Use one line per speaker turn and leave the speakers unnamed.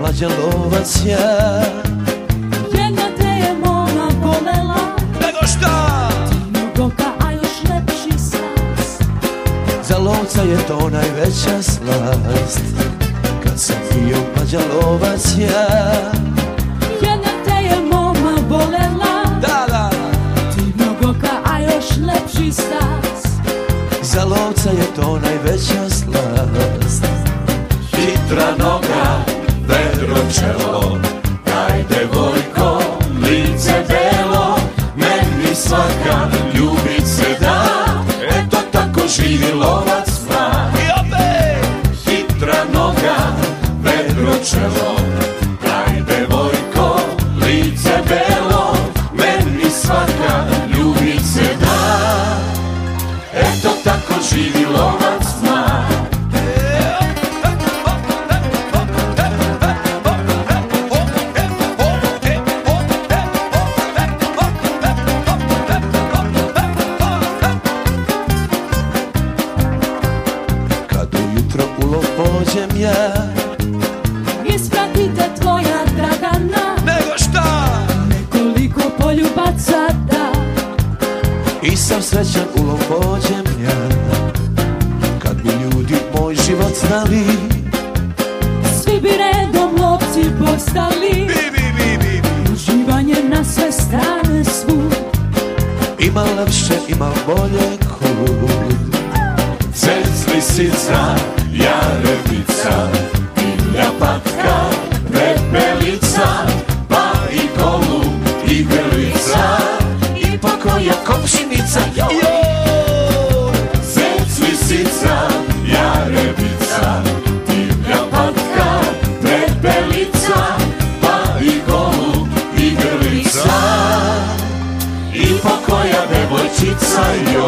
mlađan lovac ja.
Jedna te je moma volela,
Nego šta?
ti mnogoka, a još lepši sas.
Za lovca je to najveća slast, kad sam bio mlađan lovac ja.
Jedna te je moma volela,
Da,
ti mnogoka, a još lepši sas.
za lovca je to najveća slast.
Hitra noga, vedro čelo, kaj devojko, lice belo, meni svaka ljubit se da, eto tako živi lovac mlad.
I opet!
Hitra noga, vedro čelo, kaj devojko, lice belo, meni svaka ljubit se da, eto tako živi lovac mlad.
Kad ujutro u lov pođem ja.
Ispratite tvoja Dragana,
Nego šta?
nekoliko poljubaca da.
I sam srećan u lov pođem ja. Kad bi ljudi moj život znali.
Svi bi redom lovci postali, uživanje na sve strane svud.
Ima lepše, ima bolje kud.
Cec, lisica, jarebica, divlja patka, prepelica, pa i golub, i grlica, i pokoja komšinica. Cec, lisica, jarebica, divlja patka, prepelica, pa i golub, i grlica, i pokoja devojčica.